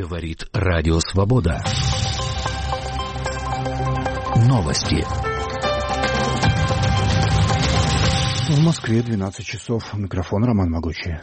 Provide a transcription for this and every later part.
Говорит Радио Свобода. Новости. В Москве 12 часов. Микрофон Роман Могучий.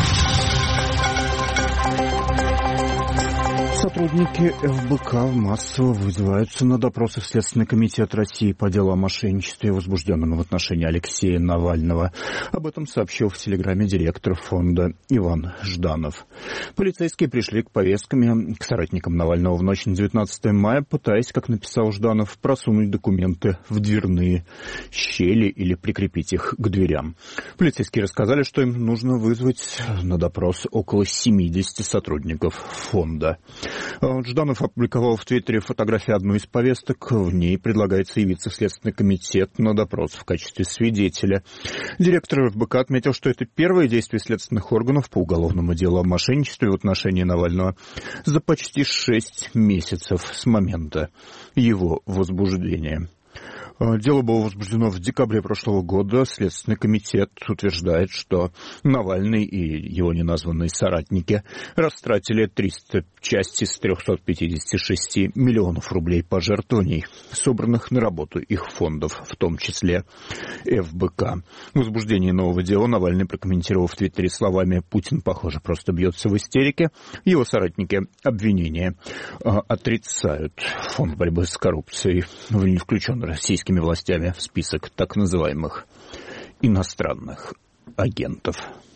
Сотрудники ФБК массово вызываются на допросы в Следственный комитет России по делу о мошенничестве, возбужденном в отношении Алексея Навального. Об этом сообщил в Телеграме директор фонда Иван Жданов. Полицейские пришли к повесткам к соратникам Навального в ночь на 19 мая, пытаясь, как написал Жданов, просунуть документы в дверные щели или прикрепить их к дверям. Полицейские рассказали, что им нужно вызвать на допрос около 70 сотрудников фонда. Жданов опубликовал в Твиттере фотографию одной из повесток. В ней предлагается явиться в Следственный комитет на допрос в качестве свидетеля. Директор ФБК отметил, что это первое действие следственных органов по уголовному делу о мошенничестве в отношении Навального за почти 6 месяцев с момента его возбуждения. Дело было возбуждено в декабре прошлого года. Следственный комитет утверждает, что Навальный и его неназванные соратники растратили 300 часть из 356 миллионов рублей пожертвований, собранных на работу их фондов, в том числе ФБК. В возбуждении нового дела Навальный прокомментировал в Твиттере словами: «Путин, похоже, просто бьется в истерике». Его соратники обвинения отрицают. Фонд борьбы с коррупцией не включен российскими властями в список так называемых иностранных агентов.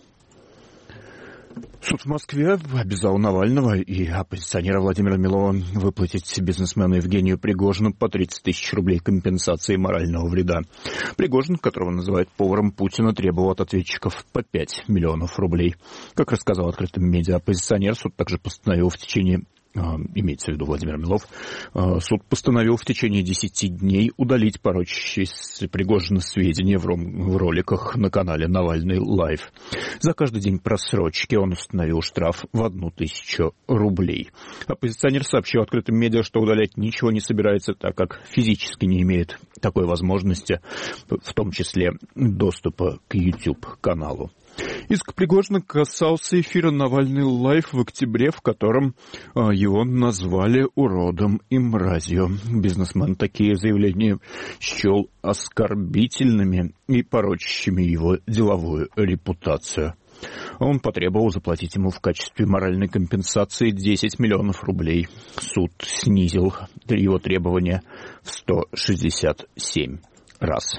Суд в Москве обязал Навального и оппозиционера Владимира Милова выплатить бизнесмену Евгению Пригожину по 30 тысяч рублей компенсации морального вреда. Пригожин, которого называют поваром Путина, требовал от ответчиков по 5 миллионов рублей. Как рассказал открытым медиа оппозиционер, суд также постановил в течение имеется в виду Владимир Милов, суд постановил в течение 10 дней удалить порочащие Пригожина сведения в роликах на канале «Навальный Лайв». За каждый день просрочки он установил штраф в 1000 рублей. Оппозиционер сообщил открытым медиа, что удалять ничего не собирается, так как физически не имеет такой возможности, в том числе доступа к YouTube-каналу. Иск Пригожина касался эфира «Навальный Лайв» в октябре, в котором его назвали уродом и мразью. Бизнесмен такие заявления счел оскорбительными и порочащими его деловую репутацию. Он потребовал заплатить ему в качестве моральной компенсации 10 миллионов рублей. Суд снизил его требования в 167 раз.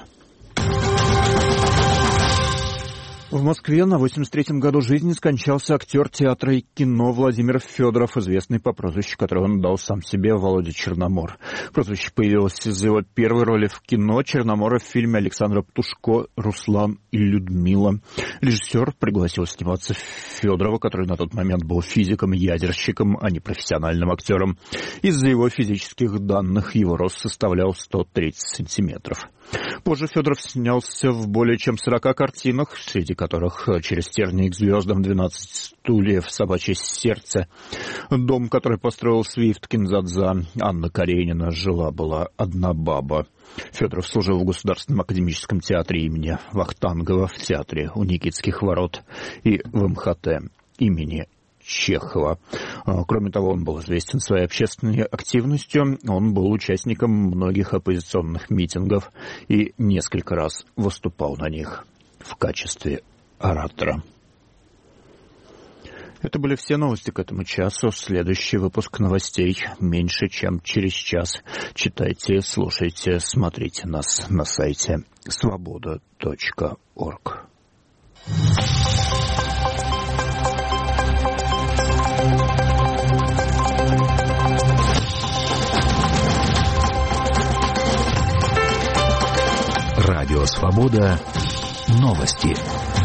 В Москве на 83-м году жизни скончался актер театра и кино Владимир Федоров, известный по прозвищу, которое он дал сам себе, Володя Черномор. Прозвище появилось из-за его первой роли в кино Черномора в фильме Александра Птушко «Руслан и Людмила». Режиссер пригласил сниматься Федорова, который на тот момент был физиком-ядерщиком, а не профессиональным актером. Из-за его физических данных его рост составлял 130 сантиметров. Позже Федоров снялся в более чем 40 картинах, среди которых «Через тернии к звездам», «12 стульев», «Собачье сердце», «Дом, который построил Свифт Кинзадза», «Анна Каренина», «Жила-была одна баба». Федоров служил в Государственном академическом театре имени Вахтангова, в театре у Никитских ворот и в МХТ имени Чехова. Кроме того, он был известен своей общественной активностью. Он был участником многих оппозиционных митингов и несколько раз выступал на них в качестве оратора. Это были все новости к этому часу. Следующий выпуск новостей меньше, чем через час. Читайте, слушайте, смотрите нас на сайте svoboda.org. Радио Свобода. Новости.